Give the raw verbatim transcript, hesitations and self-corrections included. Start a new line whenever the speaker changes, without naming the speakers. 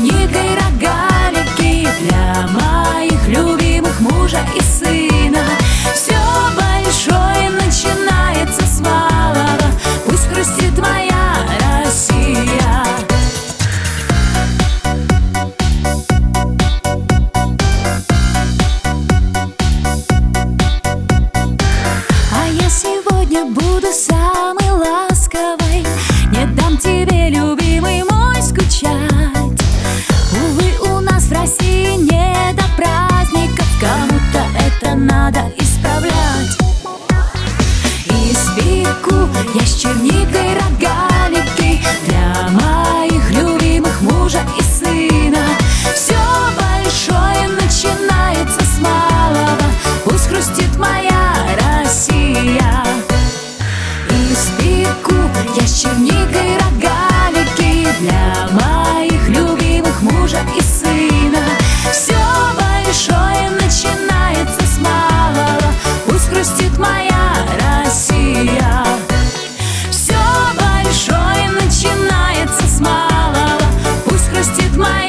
черникой рогалики для моих любимых мужа и сына. Все большое начинается с малого, пусть хрустит моя Россия. А я сегодня буду самой ласковой, не дам тебе, любимый мой, скучать. Увы, у нас в России не до праздников, кому-то это надо исправлять. Испеку я с черникой рогалики для моих любимых мужа и сына. Все большое начинается с малого, пусть хрустит моя Россия. Испеку я с черникой рогалики для моих любимых мужа и сына. Все большое начинается с малого, пусть хрустит моя Россия. Все большое начинается с малого, пусть хрустит моя